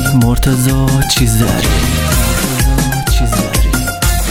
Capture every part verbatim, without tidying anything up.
مرتضی چیزری چیزری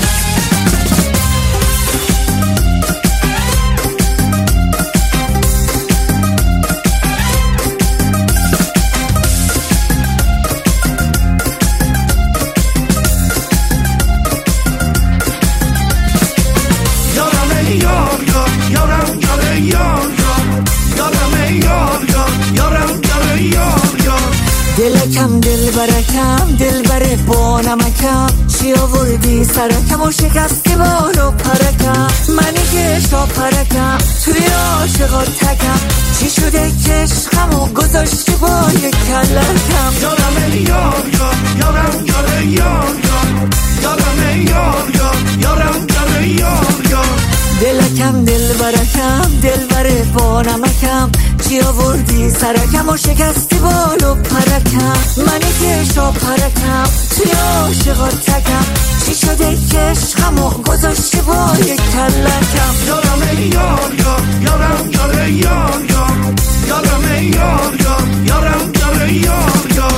دلکم دل برکم دل بره با نمکم چی آوردی سرکم و شکستی بالو پرکم منی که شا پرکم توی عاشقات تکم چی شده که عشقم و گذاشتی با یک کلکم یارم ای یار یار یارم یار ای یار یار یارم ای یار یار یارم یار ای یار یار دلکم دل برکم دل بره با نمکم چی آوردی سرکم و شکستی بالو پرکم منی که شا پرکم توی عاشقات تکم چی شده که عشقم و گذاشتی با یک کلکم یارم ای یار یار یارم یار ای یار یار یارم ای یار یار یارم یار ای یار یار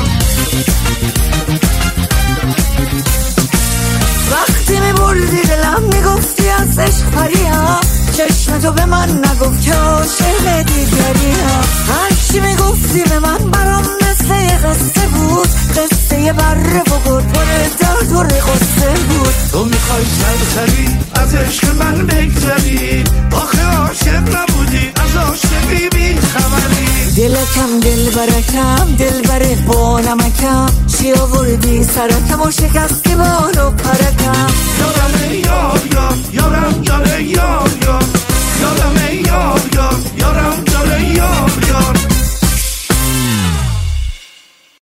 وقتی می بردی دلم میگفتی از عشق پریم چشم تو به من نگفت که عاشق دیگریم هرچی میگفتی به من برام مثل یه قصه بود قصه بره و گرد پر درد و قصه بود تو میخوای سرسری از عشق من بگذری آخه عاشق نبودی از عاشقی بی خبری دلکم دل برکم دل بره با نمکم چی آوردی سرکم و شکستی بالو پرکم یارم ای یار یار یارم یار ای یار